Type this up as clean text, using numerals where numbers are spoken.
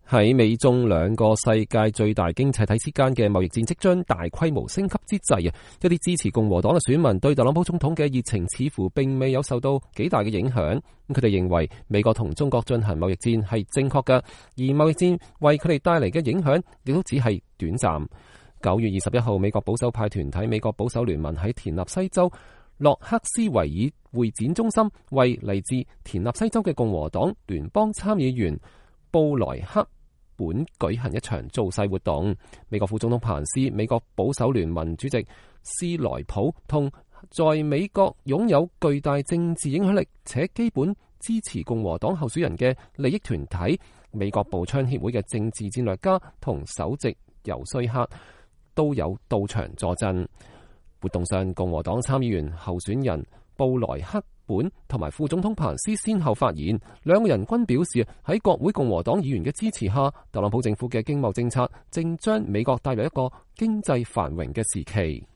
喺美中兩個世界最大經濟體之間嘅貿易戰即將大規模升級之際，一啲支持共和黨嘅選民對特朗普總統嘅熱情似乎並未有受到幾大嘅影響。佢哋認為美國同中國進行貿易戰係正確嘅，而貿易戰為佢哋帶嚟嘅影響亦都只係短暫。9月21號，美國保守派團體美國保守聯盟喺田納西州洛克斯維爾會展中心為嚟自田納西州嘅共和黨聯邦參議員布萊克本舉行一場造勢活動。美國副總統彭斯、美國保守聯盟主席斯萊普同在美國擁有巨大政治影響力且基本支持共和黨候選人嘅利益團體美國步槍協會嘅政治戰略家同首席游說客都有到場助陣。活動上，共和黨參議員候選人布萊克本同埋副總統彭斯先後發言，兩個人均表示喺國會共和黨議員嘅支持下，特朗普政府嘅經貿政策正將美國帶入一個經濟繁榮嘅時期。